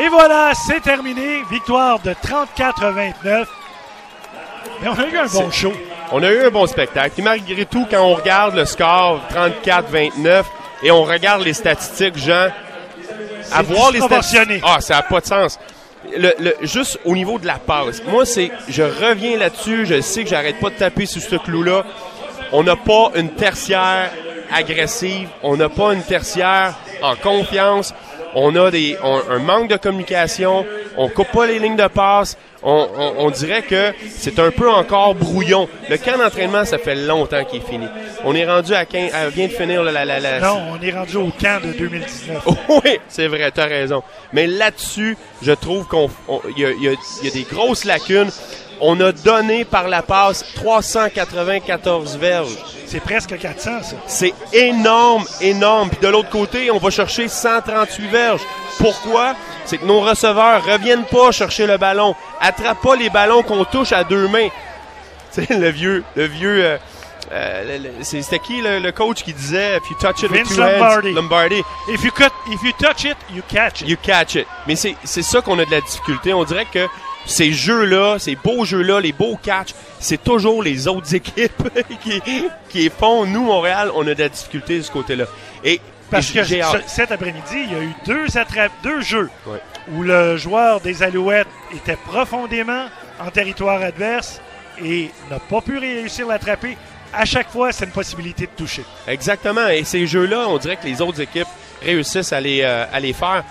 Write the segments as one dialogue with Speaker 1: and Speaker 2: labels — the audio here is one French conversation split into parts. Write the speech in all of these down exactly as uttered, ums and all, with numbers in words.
Speaker 1: Et voilà, c'est terminé. Victoire de trente-quatre à vingt-neuf. Mais on a eu un bon show.
Speaker 2: On a eu un bon spectacle. Et malgré tout, quand on regarde le score trente-quatre à vingt-neuf et on regarde les statistiques, Jean, à voir les statistiques. Ah, ça n'a pas de sens. Le, le, juste au niveau de la passe. Moi, c'est, je reviens là-dessus. Je sais que j'arrête pas de taper sur ce clou-là. On n'a pas une tertiaire agressive. On n'a pas une tertiaire en confiance. On a des, on, un manque de communication. On coupe pas les lignes de passe. On, on, on dirait que c'est un peu encore brouillon. Le camp d'entraînement, ça fait longtemps qu'il est fini. On est rendu à quinze, à, vient de finir la, la, la...
Speaker 1: Non, on est rendu au camp de deux mille dix-neuf.
Speaker 2: Oui, c'est vrai, t'as raison. Mais là-dessus, je trouve qu'on, il y a, y a, y a des grosses lacunes. On a donné par la passe trois cent quatre-vingt-quatorze verges.
Speaker 1: C'est presque quatre cents, ça.
Speaker 2: C'est énorme, énorme. Puis de l'autre côté, on va chercher cent trente-huit verges. Pourquoi? C'est que nos receveurs reviennent pas chercher le ballon. Attrapent pas les ballons qu'on touche à deux mains. Tu sais, le vieux... Le vieux euh, euh, le, le, c'était qui le, le coach qui disait « If you touch it
Speaker 1: Vince
Speaker 2: with two
Speaker 1: Lombardi.
Speaker 2: hands... » Lombardi.
Speaker 1: If you, cut, if you touch it, you catch it.
Speaker 2: You catch it. Mais c'est, c'est ça qu'on a de la difficulté. On dirait que ces jeux-là, ces beaux jeux-là, les beaux catchs, c'est toujours les autres équipes qui, qui les font. Nous, Montréal, on a de la difficulté de ce côté-là. Et
Speaker 1: Parce
Speaker 2: et
Speaker 1: que
Speaker 2: j'ai
Speaker 1: ce,
Speaker 2: hâte.
Speaker 1: cet après-midi, il y a eu deux, attra- deux jeux
Speaker 2: ouais.
Speaker 1: où le joueur des Alouettes était profondément en territoire adverse et n'a pas pu réussir à l'attraper. À chaque fois, c'est une possibilité de toucher.
Speaker 2: Exactement. Et ces jeux-là, on dirait que les autres équipes réussissent à les, euh, à les faire.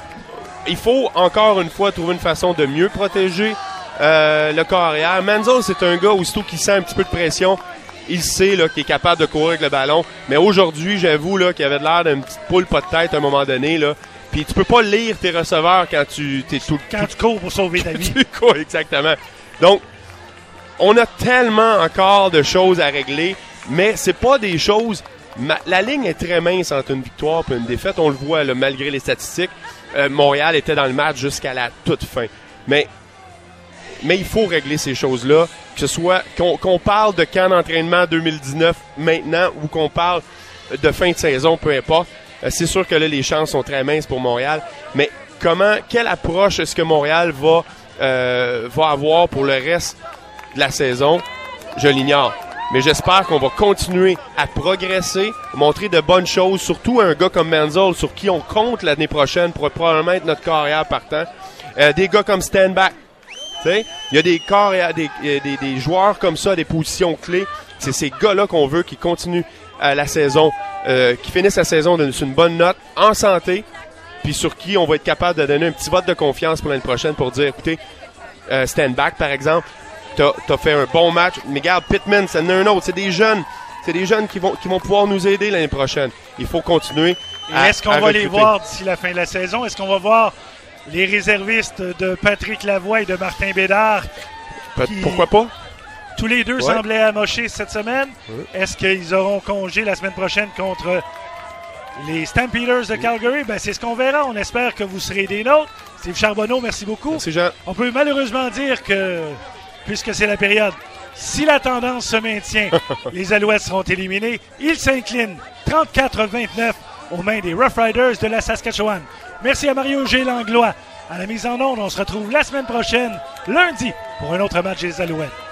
Speaker 2: Il faut, encore une fois, trouver une façon de mieux protéger euh, le corps arrière. Manziel, c'est un gars, aussitôt qu'il sent un petit peu de pression, il sait là, qu'il est capable de courir avec le ballon. Mais aujourd'hui, j'avoue là, qu'il avait l'air d'une petite poule pas de tête à un moment donné. Là. Puis tu peux pas lire tes receveurs quand tu t'es tout
Speaker 1: Quand tu cours pour sauver ta vie.
Speaker 2: Tu cours, exactement. Donc, on a tellement encore de choses à régler, mais c'est pas des choses... Ma, la ligne est très mince entre une victoire et une défaite. On le voit là, malgré les statistiques. Euh, Montréal était dans le match jusqu'à la toute fin. Mais, mais il faut régler ces choses-là. Que ce soit qu'on, qu'on parle de camp d'entraînement deux mille dix-neuf maintenant ou qu'on parle de fin de saison, peu importe. Euh, c'est sûr que là, les chances sont très minces pour Montréal. Mais comment, quelle approche est-ce que Montréal va, euh, va avoir pour le reste de la saison? Je l'ignore. Mais j'espère qu'on va continuer à progresser, montrer de bonnes choses, surtout un gars comme Manziel, sur qui on compte l'année prochaine pour probablement être notre carrière partant. Euh, des gars comme Stanback. Il y a des carrières, des, des, des joueurs comme ça, des positions clés. C'est ces gars-là qu'on veut qui continuent à la saison, euh, qui finissent la saison de, sur une bonne note, en santé, puis sur qui on va être capable de donner un petit vote de confiance pour l'année prochaine pour dire, écoutez, euh, Stanback, par exemple, T'as, t'as fait un bon match. Mais regarde, Pittman, ça en a un autre. C'est des jeunes. C'est des jeunes qui vont, qui vont pouvoir nous aider l'année prochaine. Il faut continuer.
Speaker 1: Et
Speaker 2: à,
Speaker 1: est-ce qu'on
Speaker 2: à
Speaker 1: va
Speaker 2: recruter.
Speaker 1: les voir d'ici la fin de la saison? Est-ce qu'on va voir les réservistes de Patrick Lavoie et de Martin Bédard?
Speaker 2: Qui, Pourquoi pas?
Speaker 1: Tous les deux ouais. semblaient amochés cette semaine. Ouais. Est-ce qu'ils auront congé la semaine prochaine contre les Stampeders de Calgary? Ben, c'est ce qu'on verra. On espère que vous serez des nôtres. Steve Charbonneau, merci beaucoup.
Speaker 2: Merci, Jean.
Speaker 1: On peut malheureusement dire que... puisque c'est la période, si la tendance se maintient, les Alouettes seront éliminés. Ils s'inclinent trente-quatre à vingt-neuf aux mains des Rough Riders de la Saskatchewan. Merci à Mario G. Langlois. À la mise en onde, on se retrouve la semaine prochaine, lundi, pour un autre match des Alouettes.